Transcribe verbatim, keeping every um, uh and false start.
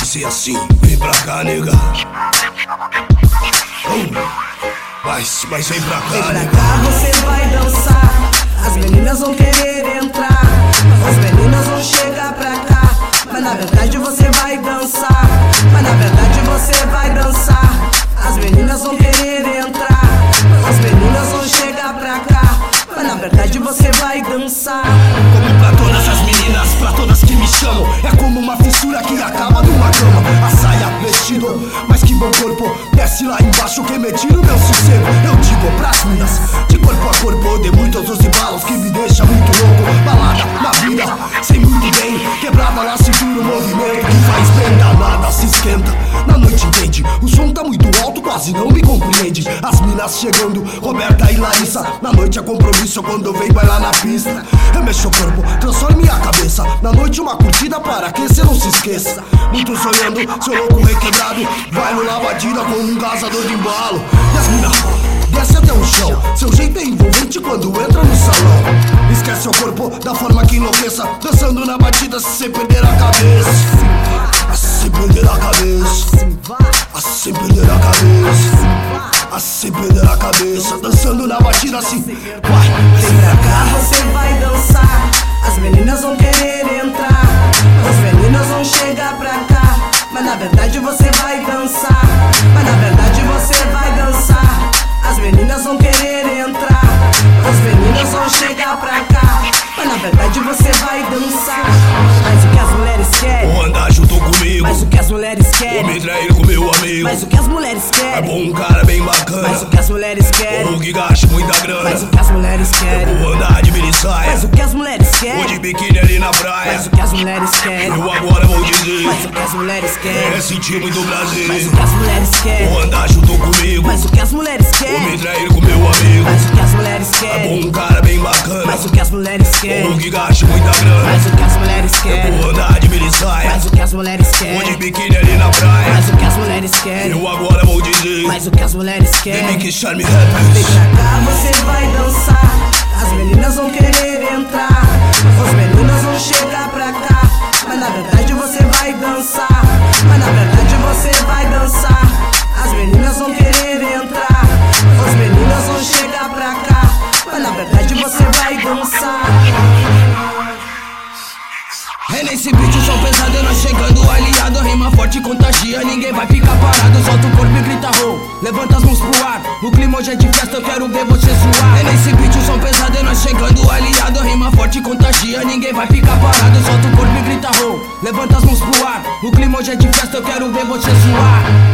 ser assim. Vem pra cá, nega. Oh. Mas, mas vem pra cá, vem pra nega. cá, você vai dançar. As meninas vão querer entrar, as meninas vão chegar pra cá. Mas na verdade você vai dançar, mas na verdade você vai dançar. As meninas vão querer entrar, as meninas vão chegar pra cá. Mas na verdade você vai dançar. Como pra todas as meninas, pra todas que me chamam, é como uma fissura que acaba numa cama. A saia, vestido, mas que bom corpo. Desce lá embaixo que me tira o meu sossego. Eu digo pras minas, de corpo a corpo, de muitos os embalos que me deixa muito louco. Balada na vida, sei muito bem. Quebrada na cintura, o movimento que faz bem. Danada se esquenta, na noite entende. O som tá muito alto, quase não me compreende. As minas chegando, Roberta e Larissa. Na noite é compromisso quando vem bailar na pista. Eu mexo o corpo, transforme a cabeça. Na noite uma curtida para que cê não se esqueça. Muitos olhando, seu louco requebrado. Vai no lavadina como um caçador de embalo. E as minas desce até o chão. Seu jeito é envolvente quando entra no salão. Esquece o corpo da forma que enlouqueça. Dançando na batida sem perder a cabeça. Assim perder a cabeça. Assim perder a cabeça. Assim perder a cabeça. Dançando na batida assim. Vai. Vem pra cá, você vai dançar. As meninas vão querer entrar, as meninas vão chegar pra cá. Mas na verdade você vai dançar, mas na verdade você vai dançar. As meninas vão querer entrar, as meninas vão chegar pra cá. Mas na verdade você vai dançar. Mas o que as mulheres querem? Ou andar junto comigo. Mas o que as mulheres Ou querem? me trair com meu amigo. Mas o que as mulheres É querem? bom um cara bem bacana. Mas o que as mulheres querem? Ou que gaste muita grana. Mas o que as mulheres querem? Ou andar de mini saia. Mas o que as mulheres Ou de querem? biquíni ali na praia. Mas o que as mulheres querem? Eu agora vou dizer. Mas o que as mulheres querem? É sentir muito prazer. Mas o que as mulheres querem? Ou andar junto comigo. Mas o que as mulheres Ou me querem? trair com meu amigo. Mas o que as mulheres É querem? bom um cara bem bacana. Mas o que as mulheres Ou querem? que gaste muita grana. Mas o que as mulheres querem? Ou andar de mini saia. Mas o que as mulheres Ou de querem? biquíni ali na praia. Mas o que as mulheres querem? Eu agora vou dizer. Mas o que as mulheres Vem querem? que charme Vem rappers. pra cá, você vai dançar. As meninas vão querer entrar, as meninas vão chegar pra cá. Mas na verdade você vai dançar, mas na verdade você vai dançar. As meninas vão querer entrar, as meninas vão chegar pra cá. Mas na verdade você vai dançar. É nesse beat o som pesado, nós chegando aliado. Rima forte contagia, ninguém vai ficar parado. Solta o corpo e grita roll, levanta as mãos pro ar. O clima hoje é de festa, eu quero ver você suar. É nesse beat o som pesado, nós chegando aliado. Rima forte contagia, ninguém vai ficar parado. Solta o corpo e grita roll, levanta as mãos pro ar. O clima hoje é de festa, eu quero ver você suar.